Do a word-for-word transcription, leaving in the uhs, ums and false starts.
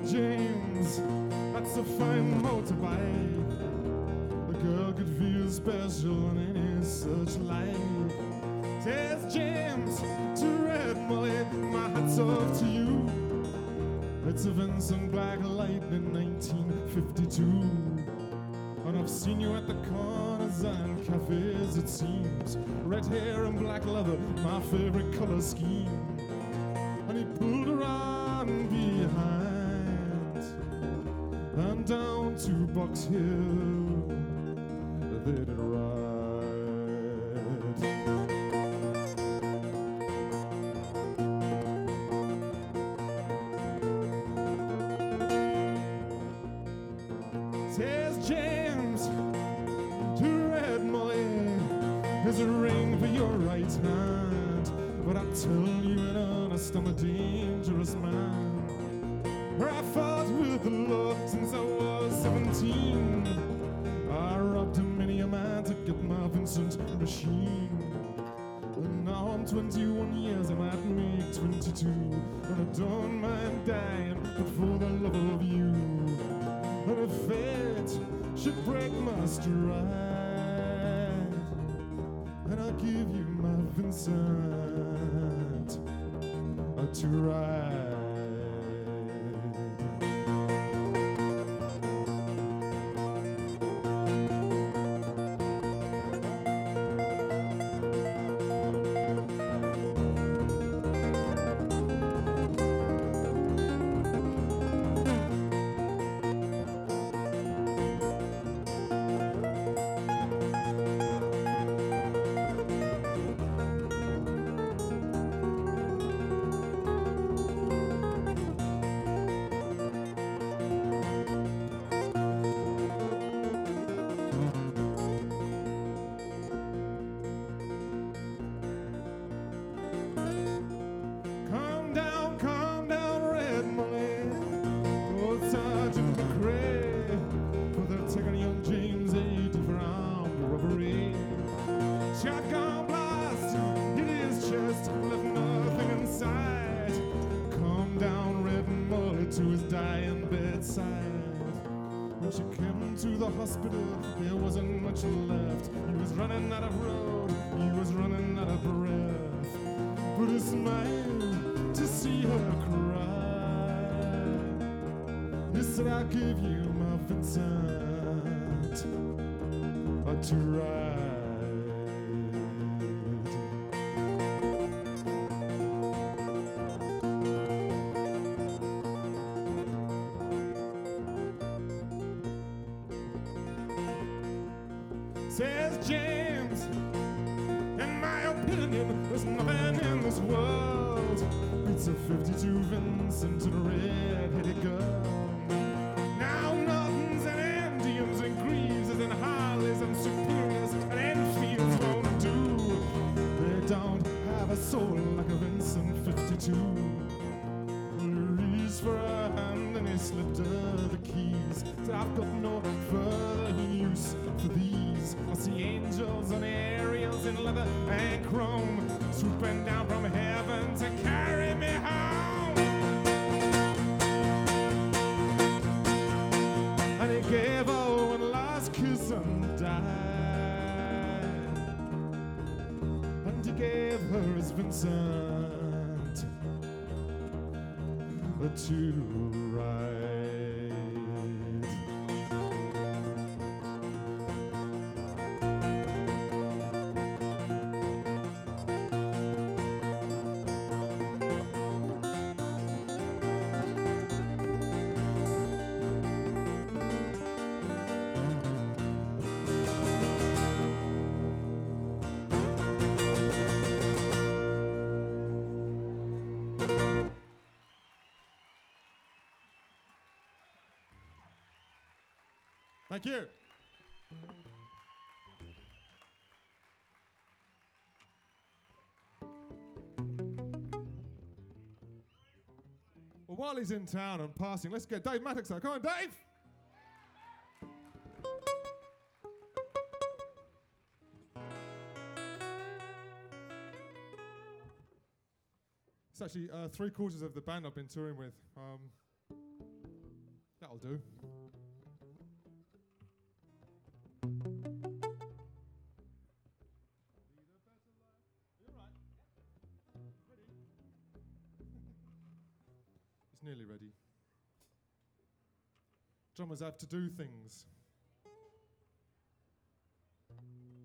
James, that's a fine motorbike. The girl could feel special in his searchlight. Says James to Red Molly, my hat's off to you. It's a Vincent Black Lightning nineteen fifty-two. And I've seen you at the corners and cafes, it seems. Red hair and black leather, my favorite color scheme. And he pulled around behind and down to Box Hill they did ride. Says James to Red Molly, there's a ring for your right hand, but I tell you in earnest I'm a dangerous man. Where I fought with the law since I was seventeen. I robbed many a man to get my Vincent machine. And now I'm twenty-one years, I might make twenty-two. And I don't mind dying, but for the love of you. And if fate should break my stride, then I'll give you my Vincent to ride. Shotgun blast, hit his chest, left nothing inside. Calm down Red Molly to his dying bedside. When she came to the hospital, there wasn't much left. He was running out of road, he was running out of breath. But he smiled to see her cry. He said, I'll give you my Vincent to ride. Says James, in my opinion, there's nothing in this world beats a fifty-two Vincent and a red-headed girl. Now Nortons and Indians and Greaves and Harleys and Superiors and Enfields won't do. They don't have a soul like a Vincent fifty-two. He reached for her hand and he slipped her the keys. Said, I've got no further use for these. I see angels and aerials in leather and chrome swooping down from heaven to carry me home. And he gave her one last kiss and died. And he gave her his Vincent to ride. Thank you. Well, while he's in town and passing, let's get Dave Maddox out. Come on, Dave! It's actually uh, three quarters of the band I've been touring with. Um, That'll do. He's nearly ready. Drummers have to do things.